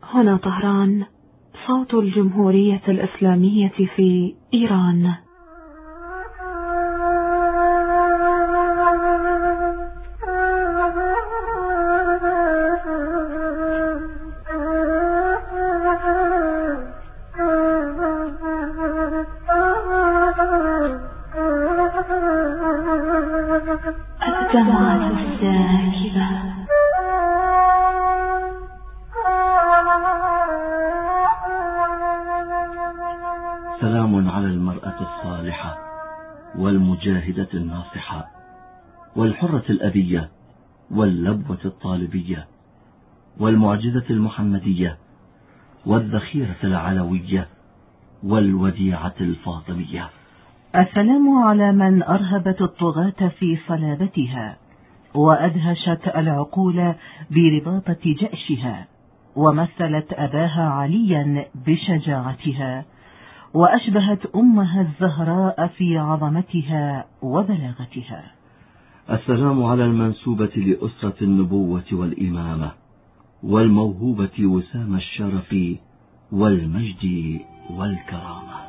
هنا طهران، صوت الجمهورية الإسلامية في إيران. الدمعة الساكبة. سلام على المرأة الصالحة والمجاهدة الناصحة والحرة الأبية واللبوة الطالبية والمعجزة المحمدية والذخيرة العلوية والوديعة الفاطمية. السلام على من أرهبت الطغاة في صلابتها وأدهشت العقول برباطة جأشها، ومثلت أباها عليا بشجاعتها، وأشبهت أمها الزهراء في عظمتها وبلاغتها. السلام على المنسوبة لأسرة النبوة والإمامة والموهوبة وسام الشرف والمجد والكرامة.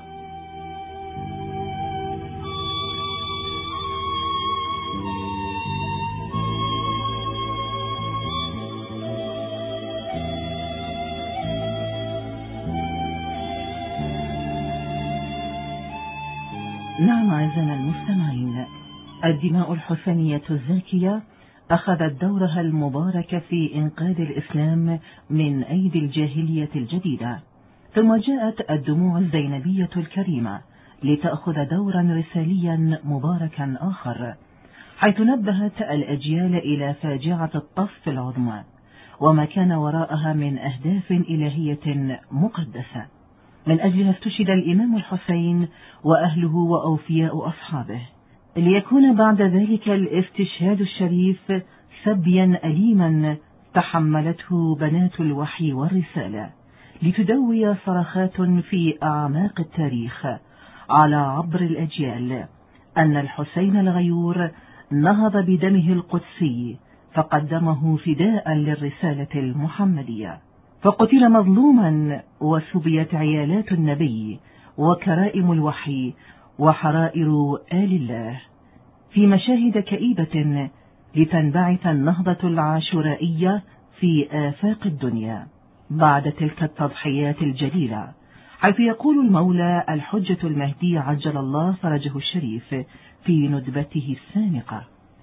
نعم أعزائنا المستمعين، الدماء الحسينية الزاكية أخذت دورها المبارك في إنقاذ الإسلام من أيدي الجاهلية الجديدة، ثم جاءت الدموع الزينبية الكريمة لتأخذ دورا رساليا مباركا آخر، حيث نبهت الأجيال إلى فاجعة الطف العظمى وما كان وراءها من أهداف إلهية مقدسة. من أجلها استشهد الإمام الحسين وأهله وأوفياء أصحابه، ليكون بعد ذلك الاستشهاد الشريف سبيا أليما تحملته بنات الوحي والرسالة، لتدوي صرخات في أعماق التاريخ على عبر الأجيال أن الحسين الغيور نهض بدمه القدسي فقدمه فداء للرسالة المحمدية، فقتل مظلوما وسبيت عيالات النبي وكرائم الوحي وحرائر آل الله في مشاهد كئيبة لتنبعث النهضة العاشورائية في آفاق الدنيا بعد تلك التضحيات الجليلة، حيث يقول المولى الحجة المهدي عجل الله فرجه الشريف في ندبته السامقة: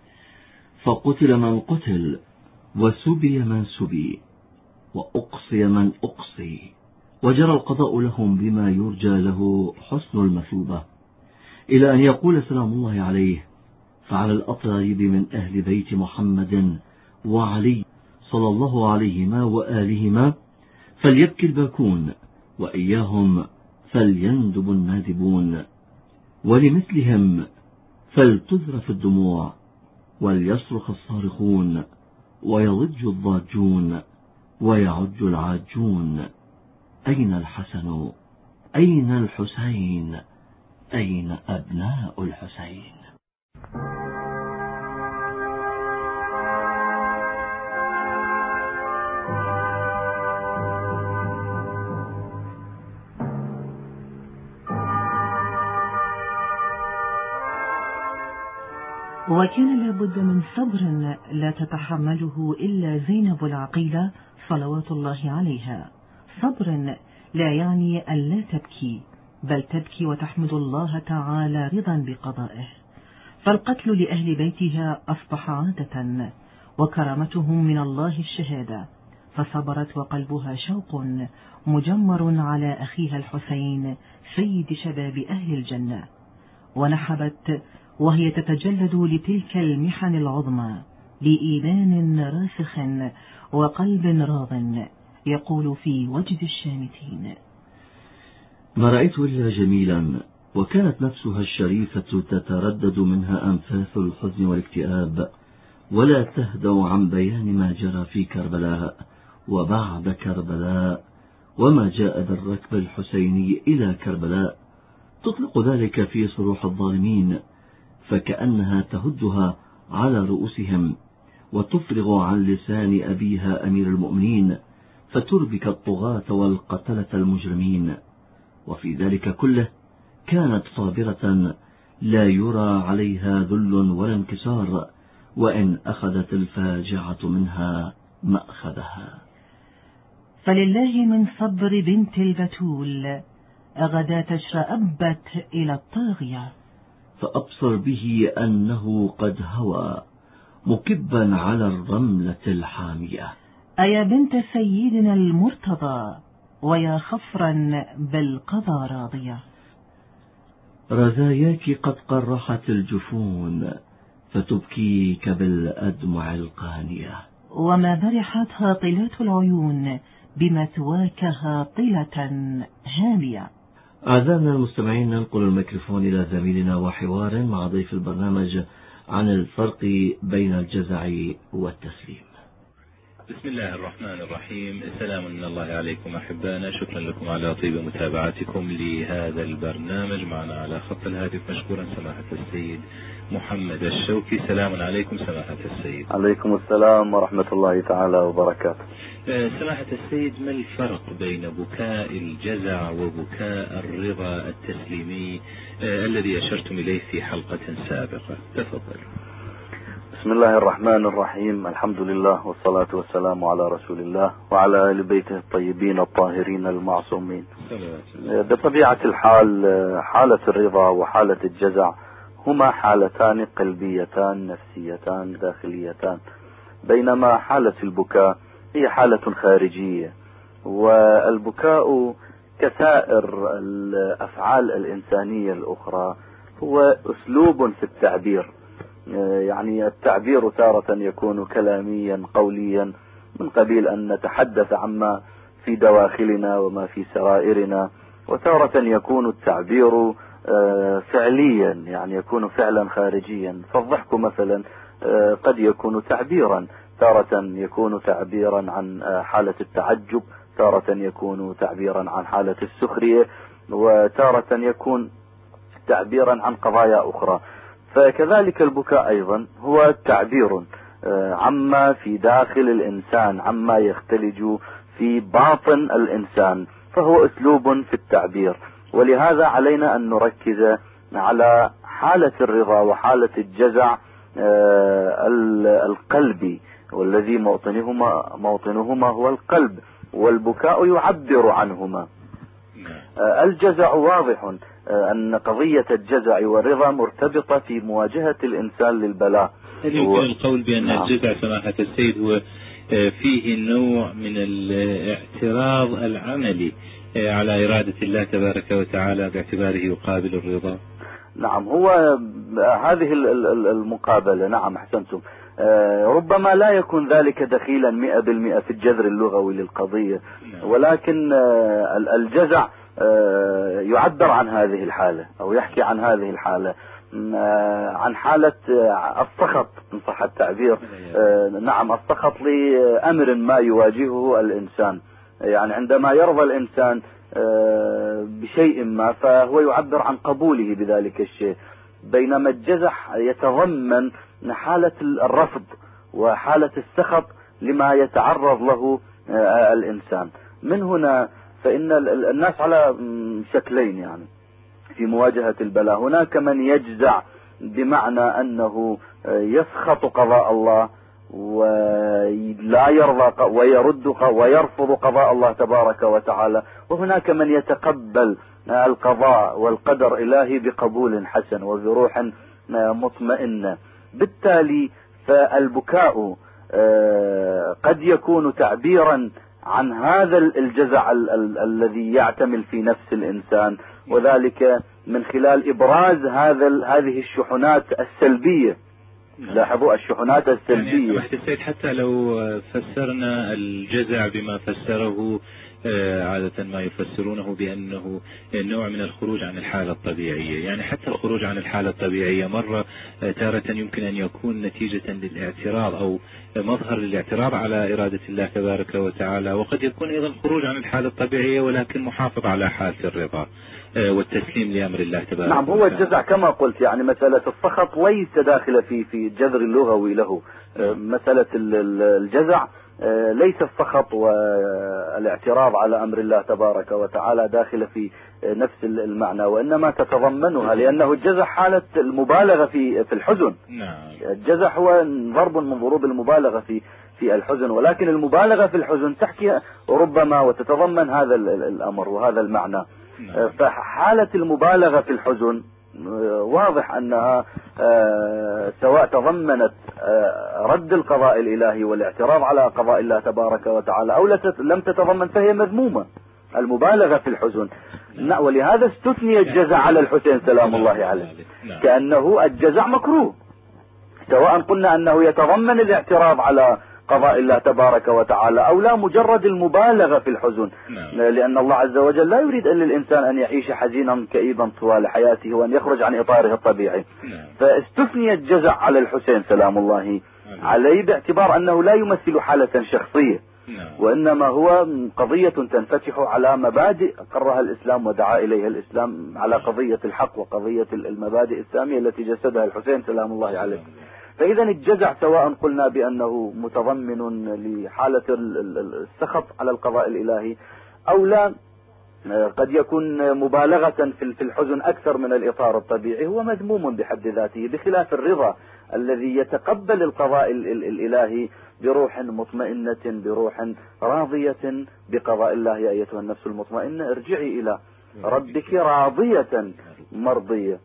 فقتل من قتل وسبي من سبي وأقصي من أقصي، وجرى القضاء لهم بما يرجى له حسن المثوبة، إلى أن يقول سلام الله عليه: فعلى الأطيب من أهل بيت محمد وعلي صلى الله عليهما وآلهما فليبكي الباكون، وإياهم فليندب النادبون، ولمثلهم فلتذرف الدموع، وليصرخ الصارخون، ويضج الضاجون، ويعج العاجون: أين الحسن؟ أين الحسين؟ أين أبناء الحسين؟ وكان لابد من صبر لا تتحمله إلا زينب العقيلة صلوات الله عليها، صبر لا يعني أن لا تبكي، بل تبكي وتحمد الله تعالى رضا بقضائه، فالقتل لأهل بيتها أصبح عادة، وكرامتهم من الله الشهادة، فصبرت وقلبها شوق مجمر على أخيها الحسين سيد شباب أهل الجنة، ونحبت وهي تتجلد لتلك المحن العظمى بإيمان راسخ وقلب راض يقول في وجد الشامتين: ما رأيت إلا جميلا، وكانت نفسها الشريفة تتردد منها أنفاس الحزن والاكتئاب، ولا تهدأ عن بيان ما جرى في كربلاء وبعد كربلاء، وما جاء بالركب الحسيني إلى كربلاء، تطلق ذلك في صروح الظالمين، فكأنها تهدها على رؤوسهم، وتفرغ عن لسان أبيها أمير المؤمنين فتربك الطغاة والقتلة المجرمين، وفي ذلك كله كانت صابرة لا يرى عليها ذل ولا انكسار، وإن أخذت الفاجعة منها مأخذها. فلله من صبر بنت البتول غداة اشرأبت إلى الطاغية، فأبصر به أنه قد هوى مكبا على الرملة الحامية. أيا بنت سيدنا المرتضى ويا خفرا بالقضى راضية، رزاياك قد قرحت الجفون فتبكيك بالأدمع القانية، وما برحت هاطلات العيون بمثواك هاطلة هامية. أعزائنا المستمعين، ننقل الميكروفون إلى زميلنا وحوار مع ضيف البرنامج عن الفرق بين الجزع والتسليم. بسم الله الرحمن الرحيم. السلام من الله عليكم أحبانا، شكرا لكم على طيب متابعتكم لهذا البرنامج. معنا على خط الهاتف مشكورا سماحة السيد محمد الشوكي. سلام عليكم سماحة السيد. عليكم السلام ورحمة الله تعالى وبركاته. سماحة السيد، ما الفرق بين بكاء الجزع وبكاء الرضا التسليمي الذي أشرتم إليه في حلقة سابقة؟ تفضل. بسم الله الرحمن الرحيم، الحمد لله والصلاة والسلام على رسول الله وعلى آل بيته الطيبين الطاهرين المعصومين. بطبيعة الحال حالة الرضا وحالة الجزع هما حالتان قلبيتان نفسيتان داخليتان، بينما حالة البكاء هي حالة خارجية. والبكاء كسائر الأفعال الإنسانية الأخرى هو أسلوب في التعبير، يعني التعبير تارة يكون كلاميا قوليا من قبيل أن نتحدث عما في دواخلنا وما في سرائرنا، وتارة يكون التعبير فعليا، يعني يكون فعلا خارجيا. فالضحك مثلا قد يكون تعبيرا، تارة يكون تعبيرا عن حالة التعجب، تارة يكون تعبيرا عن حالة السخرية، وتارة يكون تعبيرا عن قضايا أخرى. فكذلك البكاء أيضا هو تعبير عما في داخل الإنسان، عما يختلج في باطن الإنسان، فهو أسلوب في التعبير. ولهذا علينا أن نركز على حالة الرضا وحالة الجزع القلبي، والذي موطنهما هو القلب، والبكاء يعبر عنهما. الجزع واضح أن قضية الجزع والرضا مرتبطة في مواجهة الإنسان للبلاء. هل يمكن القول بأن الجزع سماحة السيد هو فيه نوع من الاعتراض العملي على إرادة الله تبارك وتعالى باعتباره يقابل الرضا؟ نعم، هو هذه المقابلة، نعم أحسنتم، ربما لا يكون ذلك دخيلا 100% في الجذر اللغوي للقضية، ولكن الجزع يعبر عن هذه الحالة أو يحكي عن هذه الحالة، عن حالة السخط إن صح التعبير. نعم، السخط لأمر ما يواجهه الإنسان، يعني عندما يرضى الإنسان بشيء ما فهو يعبر عن قبوله بذلك الشيء، بينما الجزع يتضمن حالة الرفض وحالة السخط لما يتعرض له الإنسان. من هنا فإن الناس على شكلين يعني في مواجهة البلاء. هناك من يجزع بمعنى أنه يسخط قضاء الله ولا يرضى ويرفض قضاء الله تبارك وتعالى، وهناك من يتقبل القضاء والقدر الإلهي بقبول حسن وبروح مطمئنة. بالتالي فالبكاء قد يكون تعبيرا عن هذا الجزع الذي يعتمل في نفس الإنسان، وذلك من خلال إبراز هذه الشحنات السلبية. لاحظوا الشحنات السلبية. يعني حتى لو فسرنا الجزع بما فسره عادة ما يفسرونه بأنه نوع من الخروج عن الحالة الطبيعية، يعني حتى الخروج عن الحالة الطبيعية مرة تارة يمكن أن يكون نتيجة للاعتراض أو مظهر للاعتراض على إرادة الله تبارك وتعالى، وقد يكون أيضا خروج عن الحالة الطبيعية ولكن محافظ على حالة الرضا والتسليم لأمر الله تبارك نعم، هو الجزع كما قلت، يعني مسألة السخط ليس داخلة في الجذر اللغوي له. مسألة الجزع ليس السخط والاعتراض على أمر الله تبارك وتعالى داخل في نفس المعنى، وإنما تتضمنها، لأنه الجزع حالة المبالغة في الحزن. الجزع هو ضرب من ضروب المبالغة في الحزن، ولكن المبالغة في الحزن تحكي ربما وتتضمن هذا الأمر وهذا المعنى. فحالة المبالغة في الحزن واضح أنها سواء تضمنت رد القضاء الإلهي والاعتراض على قضاء الله تبارك وتعالى أو لم تتضمن فهي مذمومة، المبالغة في الحزن. ولهذا استثني الجزع على الحسين سلام الله عليه، كأنه الجزع مكروه، سواء قلنا أنه يتضمن الاعتراض على قضاء الله تبارك وتعالى أو لا، مجرد المبالغة في الحزن. لأن الله عز وجل لا يريد أن للإنسان أن يعيش حزينا كئيبا طوال حياته وأن يخرج عن إطاره الطبيعي. فاستثني الجزع على الحسين سلام الله عليه باعتبار أنه لا يمثل حالة شخصية، وإنما هو قضية تنفتح على مبادئ قرها الإسلام ودعا إليها الإسلام، على قضية الحق وقضية المبادئ السامية التي جسدها الحسين سلام الله عليه. فإذا الجزع سواء قلنا بأنه متضمن لحالة السخط على القضاء الإلهي أو لا، قد يكون مبالغة في الحزن أكثر من الإطار الطبيعي، هو مذموم بحد ذاته، بخلاف الرضا الذي يتقبل القضاء الإلهي بروح مطمئنة، بروح راضية بقضاء الله. يا أيتها النفس المطمئنة ارجعي إلى ربك راضية مرضية.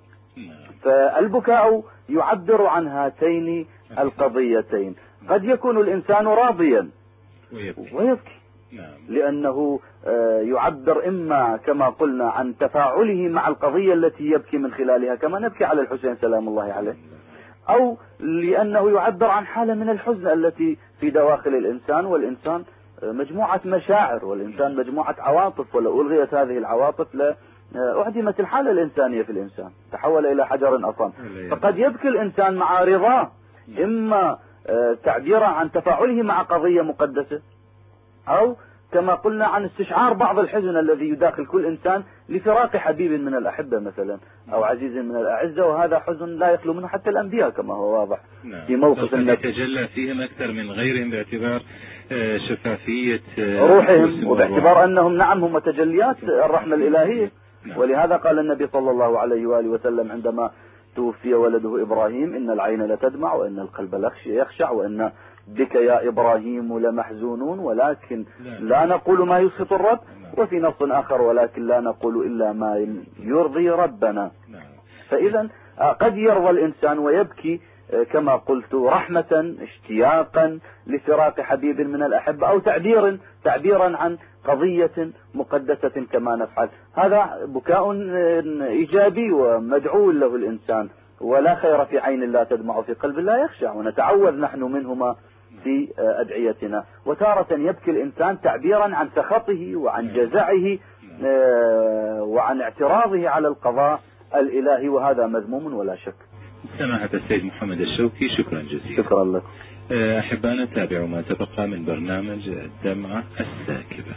فالبكاء يعبر عن هاتين القضيتين. قد يكون الإنسان راضيا ويبكي لأنه يعبر إما كما قلنا عن تفاعله مع القضية التي يبكي من خلالها، كما نبكي على الحسين سلام الله عليه، أو لأنه يعبر عن حالة من الحزن التي في دواخل الإنسان، والإنسان مجموعة مشاعر، والإنسان مجموعة عواطف، ولو ألغيت هذه العواطف أعدمت الحالة الإنسانية في الإنسان، تحول إلى حجر أصم. فقد يبكي الإنسان مع رضاه، إما تعبيرا عن تفاعله مع قضية مقدسة، أو كما قلنا عن استشعار بعض الحزن الذي يداخل كل إنسان لفراق حبيب من الأحبة مثلا أو عزيز من الأعزة، وهذا حزن لا يخلو منه حتى الأنبياء كما هو واضح في موقف يتجلى فيهم أكثر من غيرهم باعتبار شفافية روحهم، وباعتبار أنهم نعم هم تجليات الرحمة الإلهية. ولهذا قال النبي صلى الله عليه وآله وسلم عندما توفي ولده إبراهيم: إن العين لتدمع وإن القلب يخشع وإن بك يا إبراهيم لمحزونون ولكن لا نقول ما يسخط الرب، وفي نص آخر: ولكن لا نقول إلا ما يرضي ربنا. فإذا قد يرضى الإنسان ويبكي كما قلت رحمة اشتياقا لفراق حبيب من الأحبة، أو تعبيرا عن قضية مقدسة كما نفعل. هذا بكاء إيجابي ومدعو له الإنسان، ولا خير في عين لا تدمع في قلب لا يخشع، ونتعوذ نحن منهما في أدعيتنا. وتارة يبكي الإنسان تعبيرا عن سخطه وعن جزعه وعن اعتراضه على القضاء الإلهي، وهذا مذموم ولا شك. سماحة السيد محمد الشوكي، شكرا جزيلا. شكرا لك. أحبانا تابعوا ما تبقى من برنامج الدمعة الساكبة.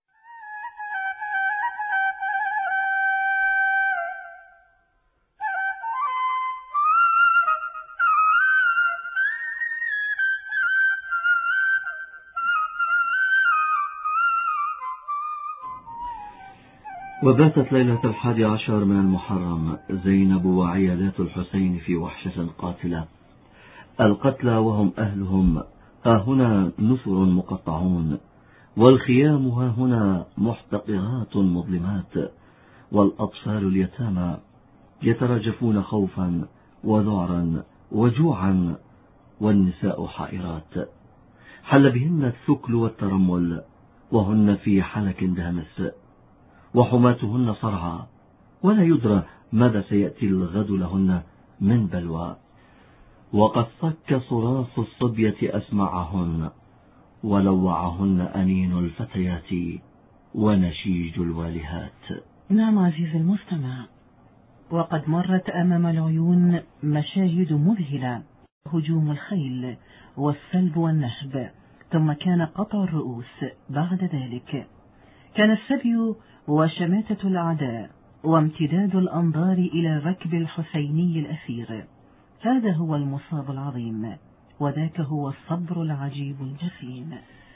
وباتت ليلة 11 من المحرم زينب وعيالات الحسين في وحشة قاتلة. القتلى وهم أهلهم ها هنا نسر مقطعون، والخيام ها هنا محتقرات مظلمات، والأطفال اليتامى يترجفون خوفا وذعرا وجوعا، والنساء حائرات حل بهن الثكل والترمل، وهن في حلك دامس، وحماتهن صرعى، ولا يدرى ماذا سيأتي الغد لهن من بلوى. وقد صك صراخ الصبية أسمعهن، ولوعهن أنين الفتيات ونشيج الوالهات. نعم عزيزي المستمع، وقد مرت أمام العيون مشاهد مذهلة: هجوم الخيل والسلب والنهب، ثم كان قطع الرؤوس، بعد ذلك كان السبي وشماتة الأعداء وامتداد الأنظار إلى الركب الحسيني الأسير. هذا هو المصاب العظيم، وذاك هو الصبر العجيب الجسيم.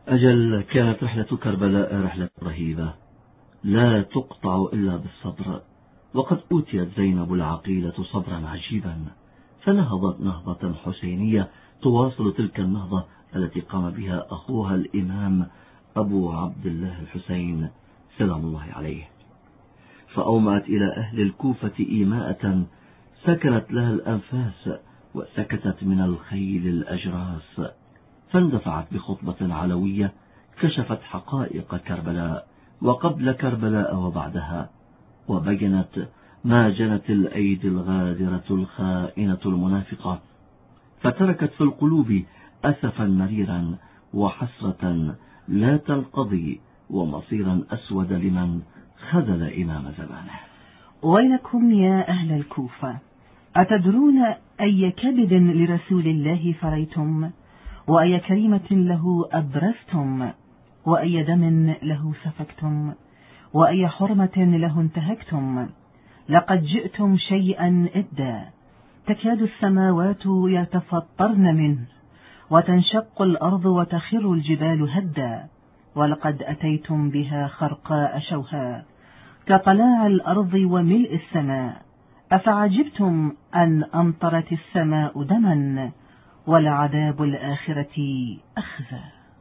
أجل كانت رحلة كربلاء رحلة رهيبة لا تقطع إلا بالصبر، وقد أوتيت زينب العقيلة صبرا عجيبا، فنهضت نهضة حسينية تواصل تلك النهضة التي قام بها أخوها الإمام أبو عبد الله الحسين سلام الله عليه، فأومأت إلى أهل الكوفة إيماءة سكنت لها الأنفاس وسكتت من الخيل الأجراس، فاندفعت بخطبة علوية كشفت حقائق كربلاء وقبل كربلاء وبعدها، وبينت ما جنت الأيدي الغادرة الخائنة المنافقة، فتركت في القلوب أسفا مريرا وحسرة لا تنقضي ومصيرا أسود لمن خذل إمام زمانه. ويلكم يا أهل الكوفة، أتدرون أي كبد لرسول الله فريتم، وأي كريمة له أبرزتم، وأي دم له سفكتم، وأي حرمة له انتهكتم؟ لقد جئتم شيئا إدا، تكاد السماوات يتفطرن منه، وتنشق الأرض وتخر الجبال هدا، ولقد أتيتم بها خرقاء شوها كقلاع الأرض وملء السماء، أفعجبتم أن أمطرت السماء دما، ولعذاب الآخرة أخزى.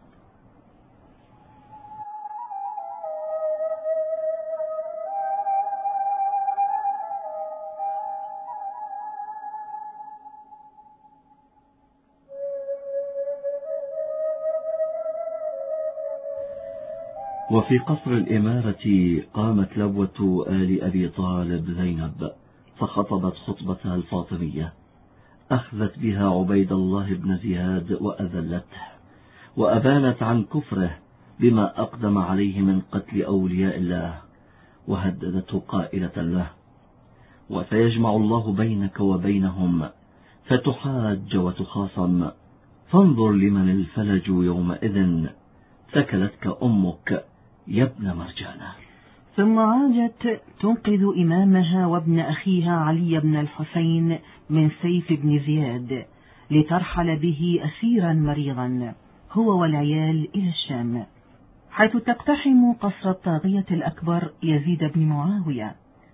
وفي قصر الإمارة قامت لبوة آل أبي طالب زينب فخطبت خطبتها الفاطمية، أخذت بها عبيد الله بن زياد وأذلته، وأبانت عن كفره بما أقدم عليه من قتل أولياء الله، وهددته قائلة له: وسيجمع الله بينك وبينهم فتحاج وتخاصم، فانظر لمن الفلج يومئذ، ثكلتك أمك يا ابن مرجانة. ثم عادت تنقذ إمامها وابن أخيها علي بن الحسين من سيف بن زياد، لترحل به أسيرا مريضا هو والعيال إلى الشام، حيث تقتحم قصر الطاغية الأكبر يزيد بن معاوية،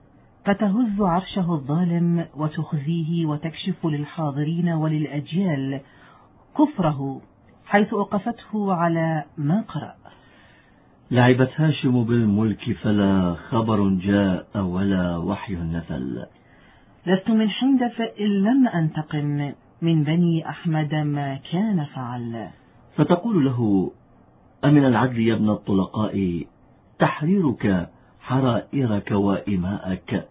فتهز عرشه الظالم وتخزيه وتكشف للحاضرين وللأجيال كفره، حيث أوقفته على ما قرأ: لعبت هاشم بالملك فلا خبر جاء ولا وحي نزل، لست من حندف إن لم أنتقم، من بني أحمد ما كان فعل. فتقول له: أمن العدل يا ابن الطلقاء تحريرك حرائرك وإماءك،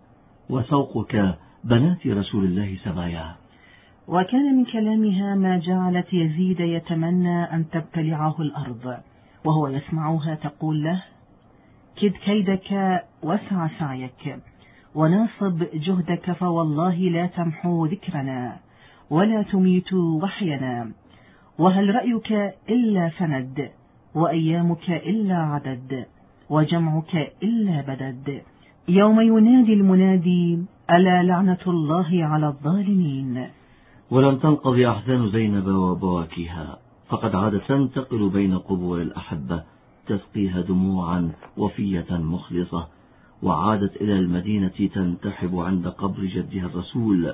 وسوقك بنات رسول الله سبايا. وكان من كلامها ما جعلت يزيد يتمنى أن تبتلعه الأرض، وهو يسمعها تقول له: كد كيدك واسع سعيك، وناصب جهدك، فوالله لا تمحو ذكرنا ولا تميت وحينا، وهل رأيك إلا فند، وأيامك إلا عدد، وجمعك إلا بدد، يوم ينادي المنادي ألا لعنة الله على الظالمين. ولم تنقضي أحزان زينب وبواكيها، فقد عادت تنتقل بين قبور الأحبة تسقيها دموعا وفية مخلصة، وعادت إلى المدينة تنتحب عند قبر جدها الرسول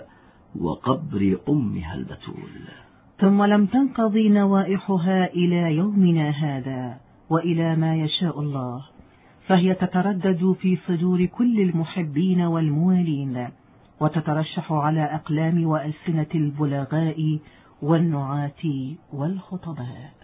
وقبر أمها البتول. ثم لم تنقضي نوائحها إلى يومنا هذا وإلى ما يشاء الله، فهي تتردد في صدور كل المحبين والموالين، وتترشح على أقلام وألسنة البلغاء والنعاة والخطباء.